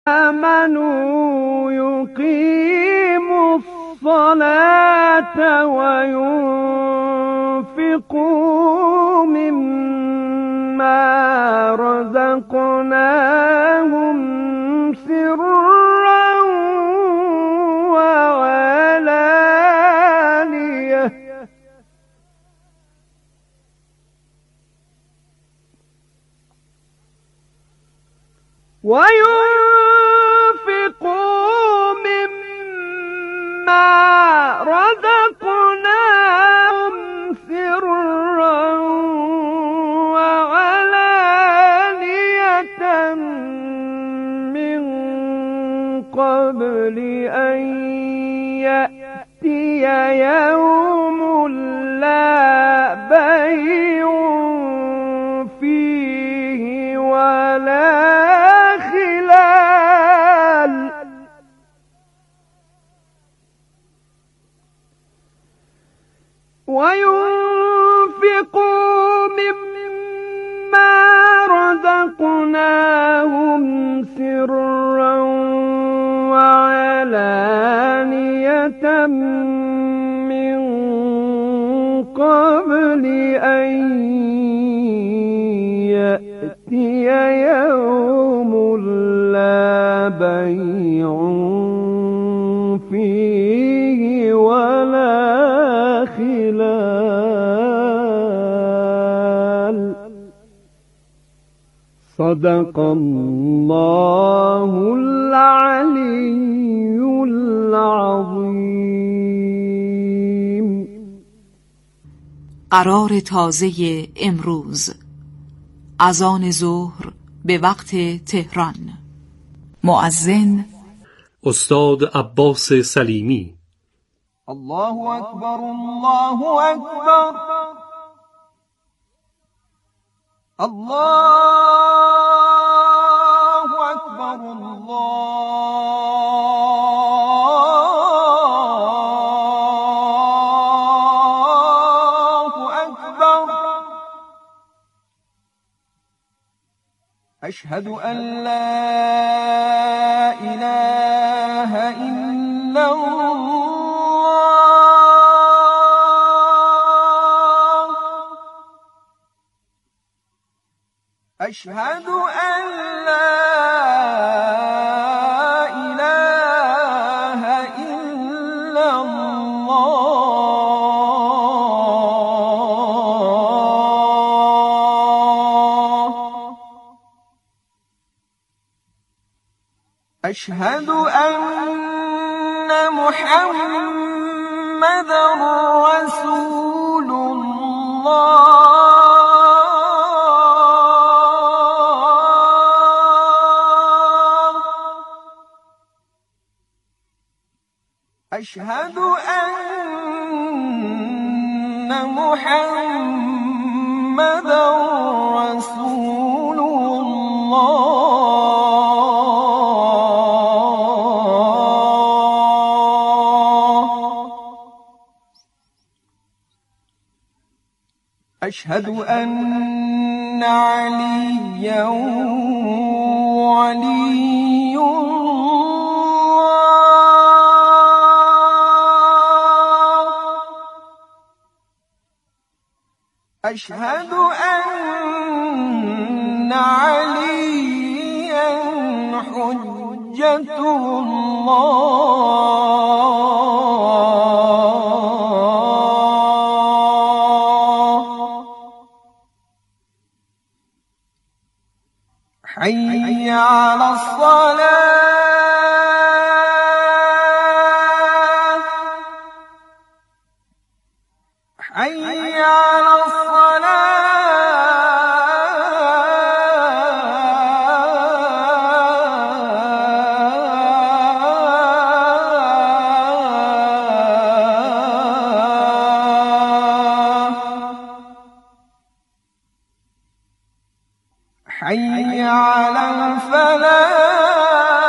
آمنوا يقيموا الصلاة وينفقوا مما رزقناهم سرا وعلانية رزقناهم سرا وعلانية من قبل أن يأتي يوم لا بيع فيه ولا خلال وينفقوا مما رزقناهم سرا وعلانية من قبل أن يأتي يوم لا بيع فيه ولا خلال. صدق الله العلي العظيم. قرار تازه امروز، اذان ظهر به وقت تهران. مؤذن استاد عباس سلیمی. الله اکبر، الله اکبر، الله اکبر، الله اکبر. اشهد ان لا اله الا الله، اشهد ان لا اله الا الله، اشهد ان محمدا رسول الله، اشهد ان محمدا رسول الله. أشهد أن عليا ولي الله، أشهد أن عليا حجة الله. حي على الصلاة، حي على الصلاة، حي على الفلاح.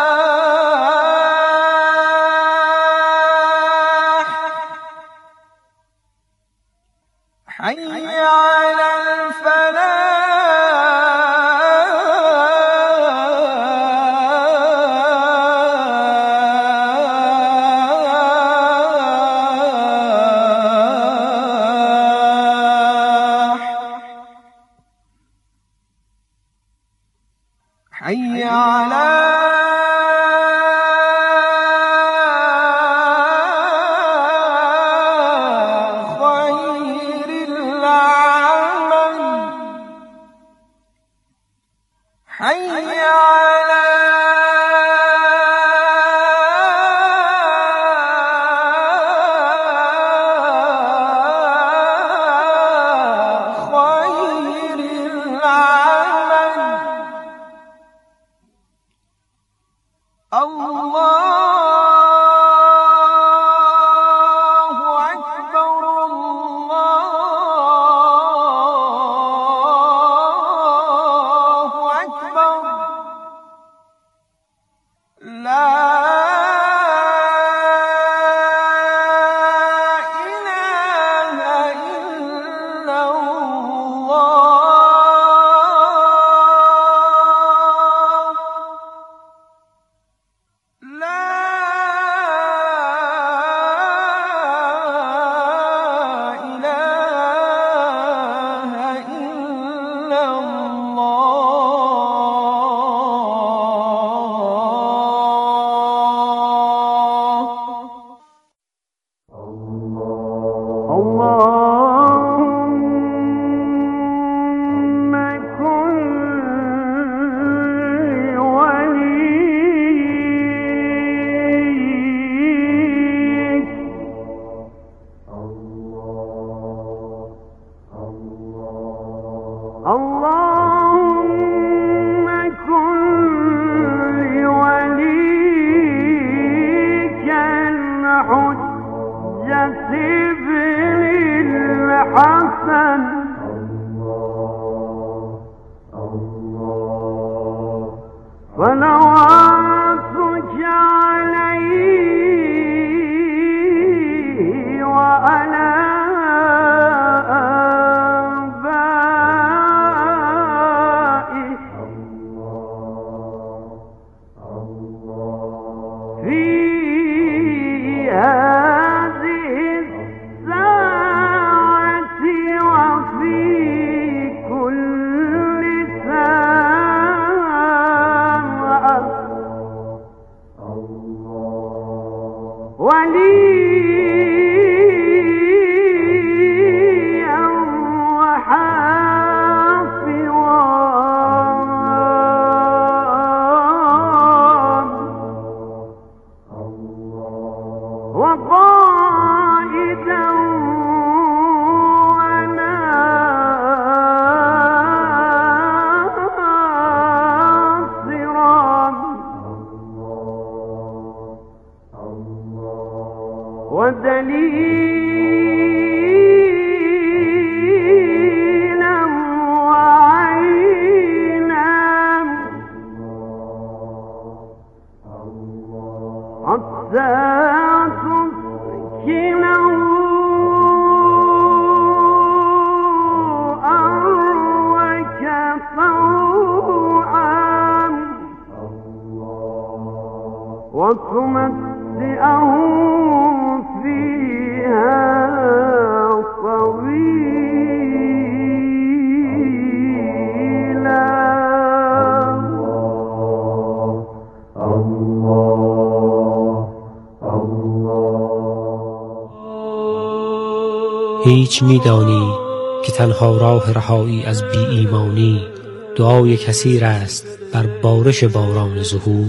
هیچ می‌دانی که تنها راه رهایی از بی ایمانی دعای کثیر است بر بارش باران ظهور.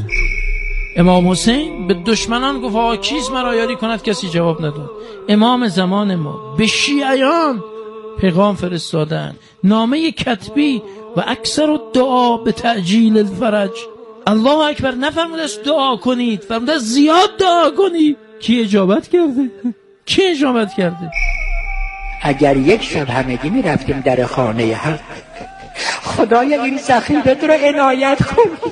امام حسین به دشمنان گفت آقا کیست مرا یاری کند؟ کسی جواب نداد. امام زمان ما به شیعیان پیغام فرستادن، نامه کتبی و اکثر دعا به تعجیل الفرج. الله اکبر نفرموده است دعا کنید، فرموده است زیاد دعا کنید. کی اجابت کرده؟ کی اجابت کرده؟ اگر یک شب همگی می رفتیم در خانه حق، خدایا این ذخیرت رو عنایت کن،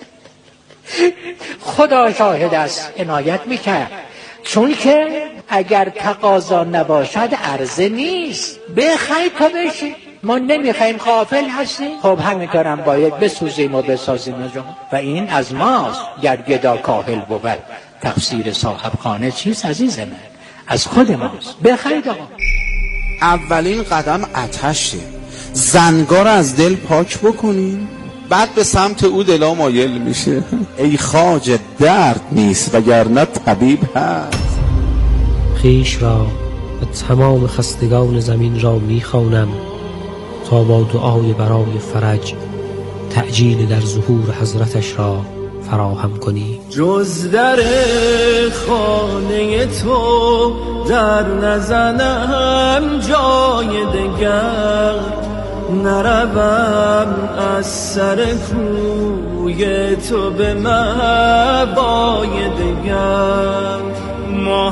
خدا شاهد است عنایت میکرد، چون که اگر تقاضا نباشد عرضه نیست. بخیر تا بشی، ما نمیخوایم، غافل هستیم. خب همینطورم باید بسوزیم و بسازیم و این از ماست. گر گدا کاهل بود تفسیر صاحب خانه چیست عزیز من؟ از خود ماست. بخیر آقا. اولین قدم آتشه، زنگار از دل پاک بکنین، بعد به سمت او دلا مایل میشه. ای خواجه درد نیست وگرنه طبیب هست. خویش را و تمام خستگان زمین را میخوانم تا با دعای برای فرج تعجیل در ظهور حضرتش را فراهم کنی. جز در خانه تو در نزنم جای دگر، نروم از سر کوی تو به مبادا.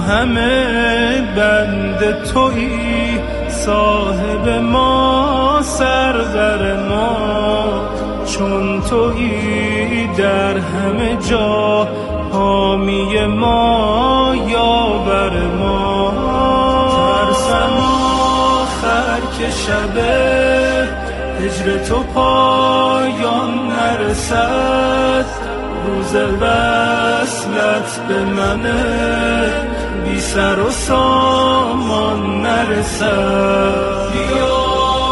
همه بند تویی، صاحب ما سرور ما، چون تویی در همه جا، حامی ما یاور ما. ترسم آخر که شب هجر تو پایان نرسد، روز وصلت به من بی سر و سامان نرسد. بیا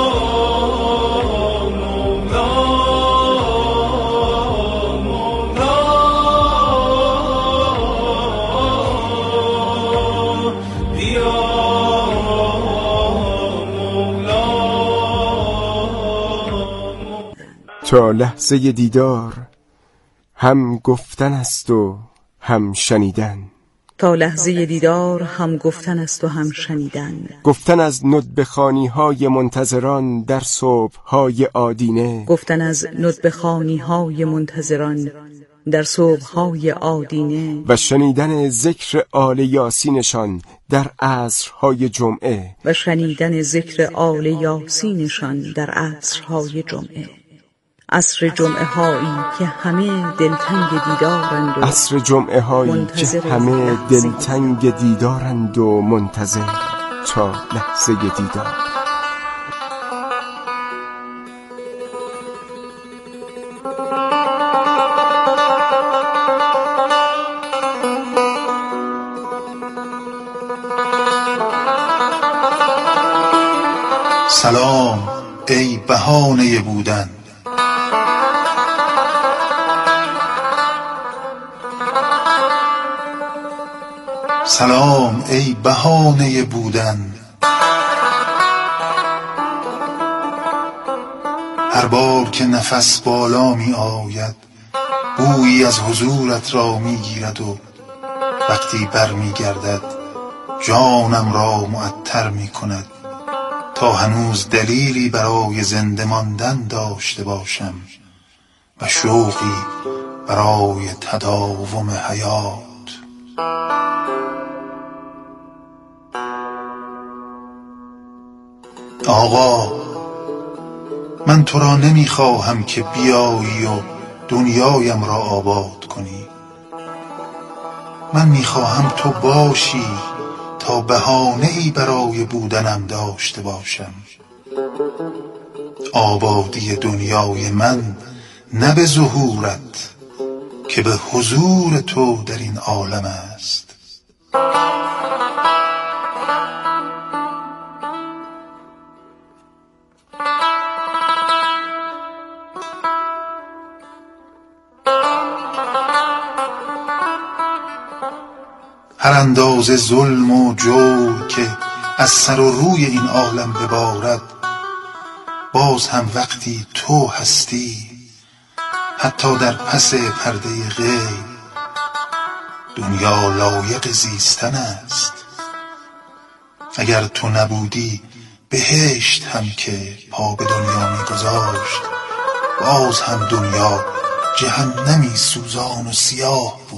تا لحظه دیدار هم گفتن است و هم شنیدن، تا لحظه دیدار هم گفتن است و هم شنیدن. گفتن از ندبخوانی‌های منتظران در صبح‌های آدینه، گفتن از ندبخوانی‌های منتظران در صبح‌های آدینه، و شنیدن ذکر آل یاسینشان در عصرهای جمعه، و شنیدن ذکر آل یاسینشان در عصرهای جمعه. عصر جمعه هایی که همه دلتنگ دیدارند و عصر جمعه هایی که همه دلتنگ دیدارند و منتظر تا لحظه دیدار. سلام ای بهانه بودن، سلام ای بهانه بودن. هر بار که نفس بالا می آید، بویی از حضورت را می گیرد و وقتی بر می گردد جانم را معطر می کند تا هنوز دلیلی برای زنده ماندن داشته باشم و شوقی برای تداوم حیات. آقا، من تو را نمیخواهم که بیایی و دنیایم را آباد کنی. من میخواهم تو باشی تا بهانه‌ای برای بودنم داشته باشم. آبادی دنیای من نه به ظهورت که به حضور تو در این عالم است. هر اندازه ظلم و جور که از سر و روی این عالم ببارد، باز هم وقتی تو هستی، حتی در پس پرده غیب، دنیا لایق زیستن است. اگر تو نبودی بهشت هم که پا به دنیا می‌گذاشت، باز هم دنیا جهنمی سوزان و سیاه بود.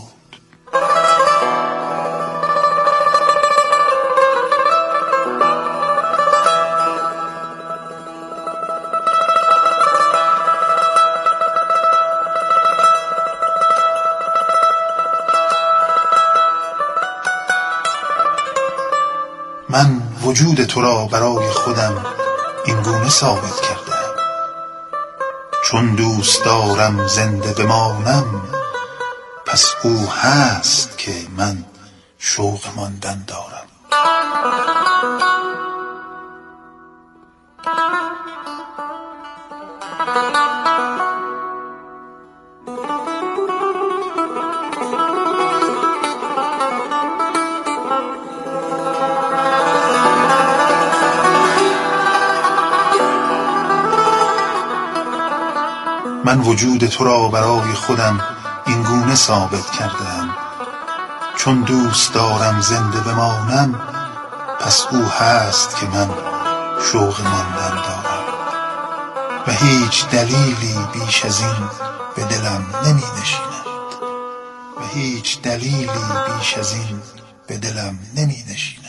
من وجود تو را برای خودم این گونه ثابت کردم. چون دوست دارم زنده بمانم، پس او هست که من شوق ماندن دارم. من وجود تو را برای خودم این گونه ثابت کردم. چون دوست دارم زنده بمانم، پس او هست که من شوق ماندن دارم. و هیچ دلیلی بیش از این به دلم نمی نشیند، و هیچ دلیلی بیش از این به دلم نمی نشیند.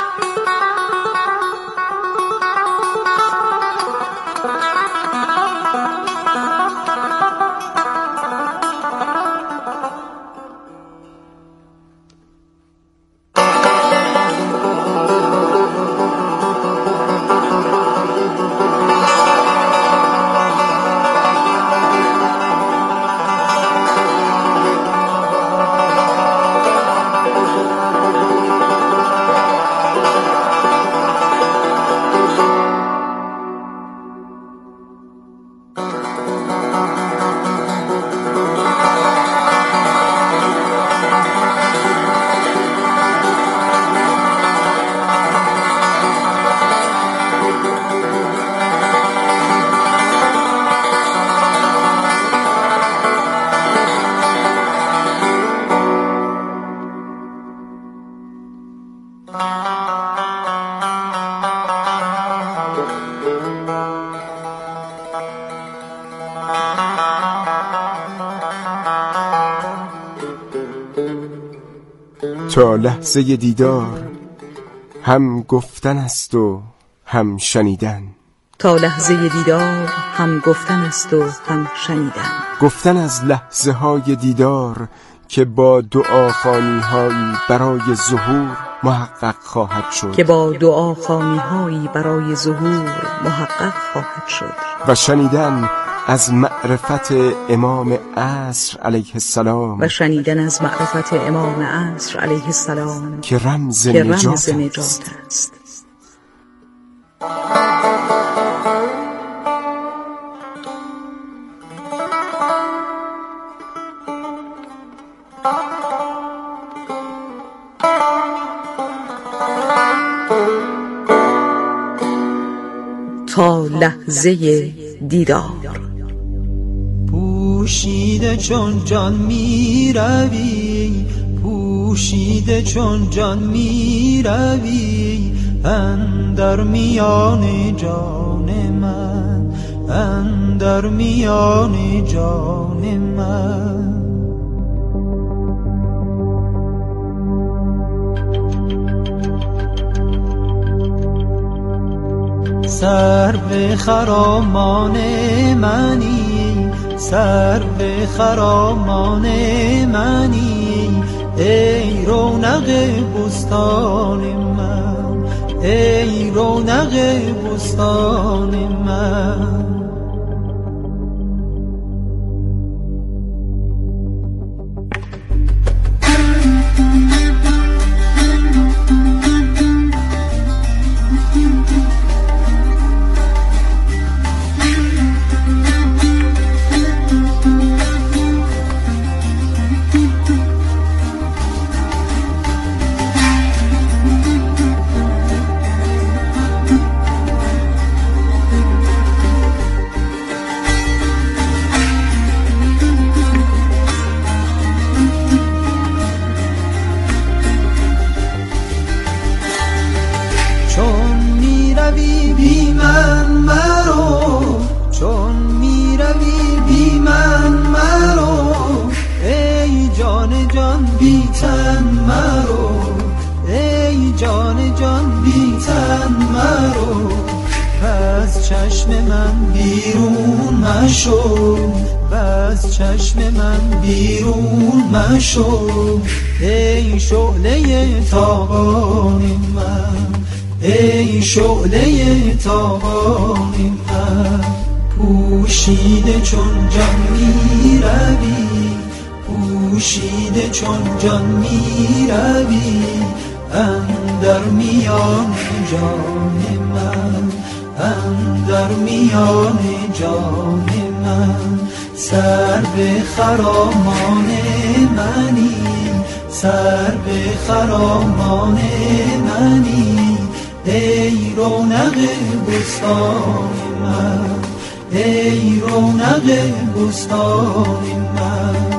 تا لحظه دیدار هم گفتن است و هم شنیدن. تا لحظه دیدار هم گفتن است و هم شنیدن. گفتن از لحظه های دیدار که با دعاخوانی هایی برای ظهور محقق خواهد شد. که با دعاخوانی هایی برای ظهور محقق خواهد شد. و شنیدن از معرفت امام عصر علیه السلام. و شنیدن از معرفت امام عصر علیه السلام که رمز نجات است. تا لحظه دیدار. پوشیده چون جان می روی، پوشیده چون جان می روی، اندر میان جان من، اندر میان جان من. سر به خرامان منی، سر به خرامان منی، ای رونق بستان من، ای رونق بستان من. بی من مرو، چون می روی بی من مرو، ای جان جان بی تن مرو، ای جان جان بی تن مرو. از چشم من بیرون مشو، از چشم من بیرون مشو، ای شعله تابان من، ای شعله تابان من. پوشیده چون جان می روی، پوشیده چون جان می روی، اندر میان جان من، اندر میان جان من. سر به خرامان منی، سر به خرامان منی، ای رونق بستان من، ای رونق بستان من.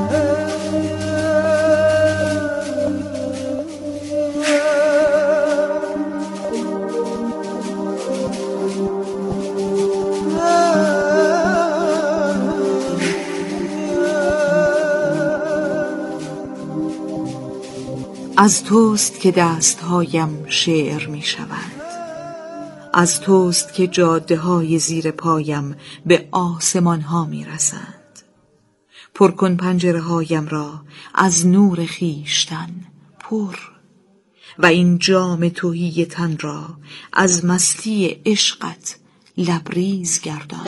از توست که دستهایم شعر می شود، از توست که جاده های زیر پایم به آسمان ها می رسند. پر کن پنجره هایم را از نور خیشتن پر، و این جام تهی تن را از مستی عشقت لبریز گردان.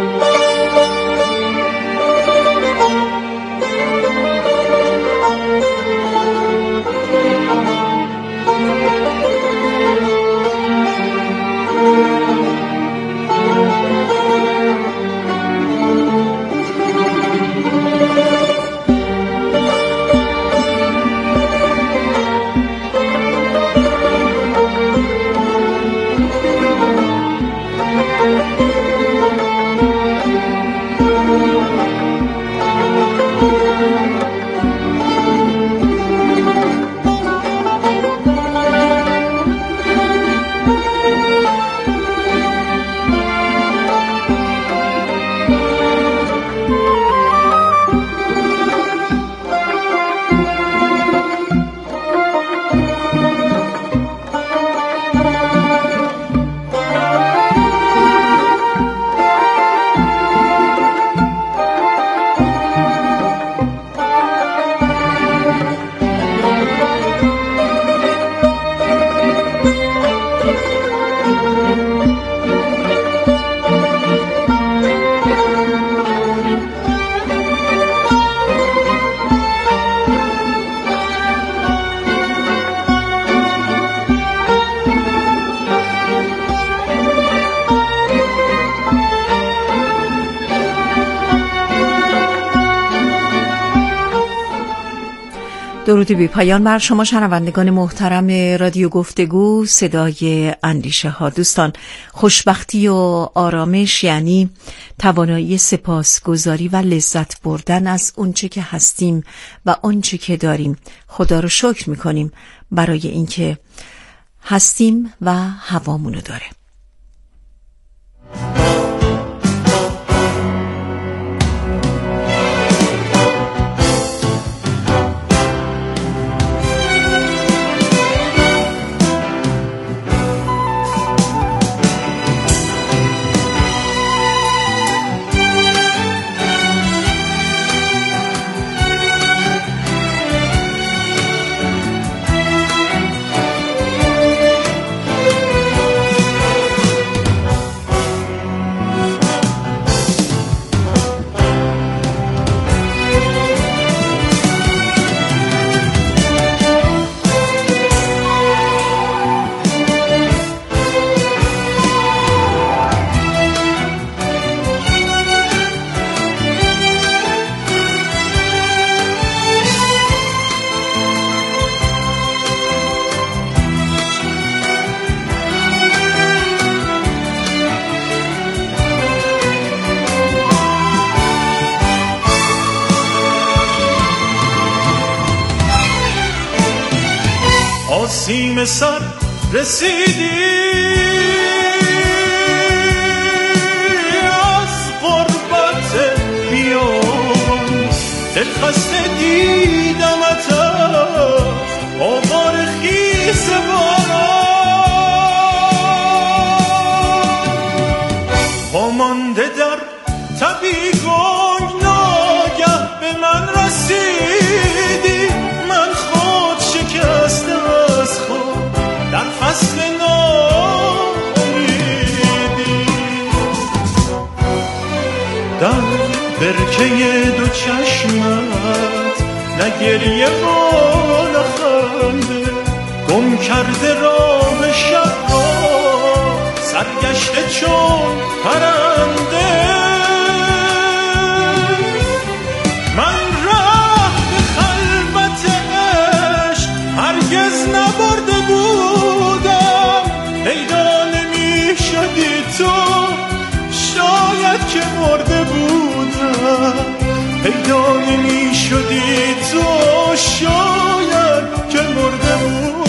درود بی پایان بر شما شنوندگان محترم رادیو گفتگو صدای اندیشه ها. دوستان، خوشبختی و آرامش یعنی توانایی سپاسگزاری و لذت بردن از اونچه که هستیم و اونچه که داریم. خدا رو شکر میکنیم برای اینکه هستیم و هوامونو داره. آسیم سر رسیدی از غربت بیابان، دل خسته دیدمت از آوار خیز باران، پامانده در تبی گنگ ناگه به من رسیدی، من خود شکسته از خود در فصل ناامیدی، در برکه دو چشمت نه گریه و نه خنده، گم کرده راه شب را سرگشته چون پرنده، من راه به خلوت عشق هرگز نبرده بودم، پیدا نمی شدی تو شاید که مرده بودم، پیدا نمی شدی تو شاید که مرده بودم.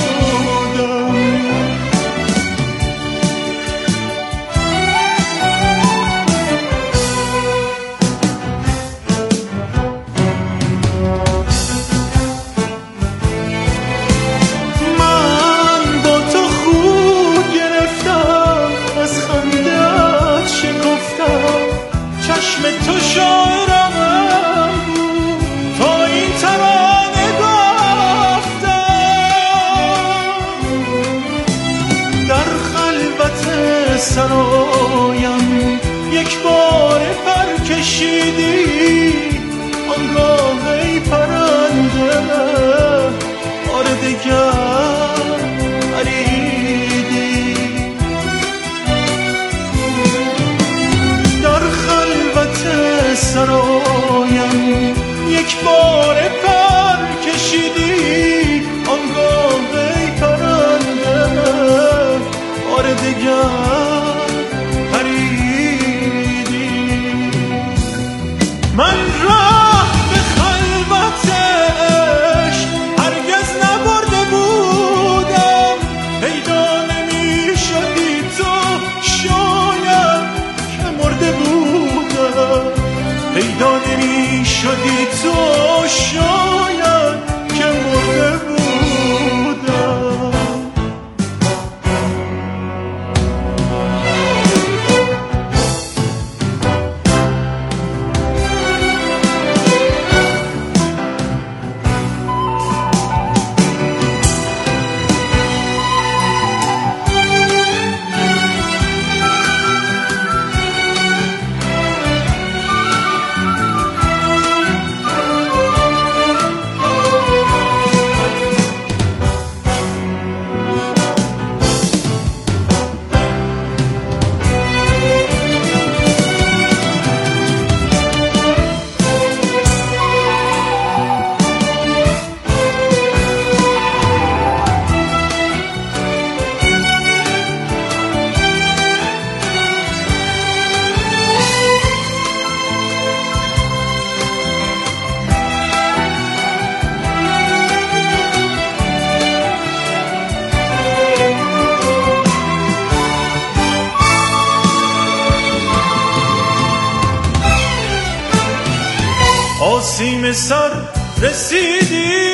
سر رسیدی،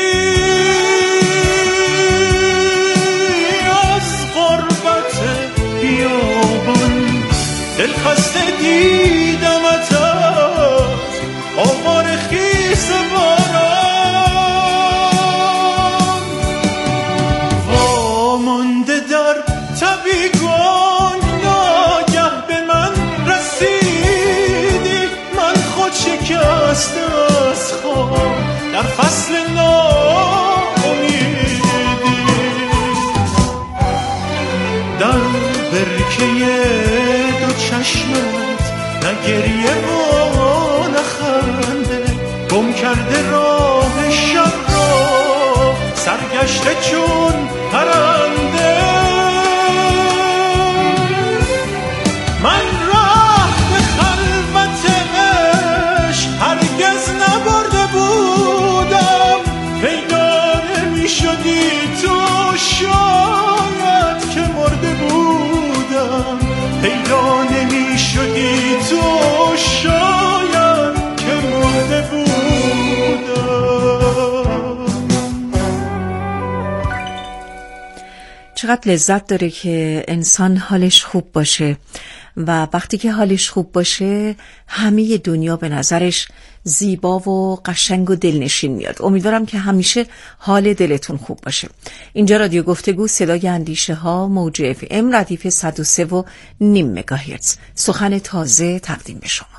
از غربت بیابان دل خسته دیدمت، از آوار خیس باران وامانده در تبیگان، ناگه به من رسیدی، من خود شکسته از خواب در فصل ناامیدی، در برکه دو چشمت نه گریه و نه خنده، گم کرده راه شب را سرگشته چون پرنده. من راه به خلوت عشق هرگز نبرده بودم، پیدا نمی شدی تو شاید که مرده بودم، پیدا نمی شدی تو شاید که مرده بودم. چقدر لذت داره که انسان حالش خوب باشه و وقتی که حالش خوب باشه همه دنیا به نظرش زیبا و قشنگ و دلنشین میاد. امیدوارم که همیشه حال دلتون خوب باشه. اینجا رادیو گفتگو، صدای اندیشه ها، موج FM ردیف 103.5 مگاهرتز، سخن تازه تقدیم به شما.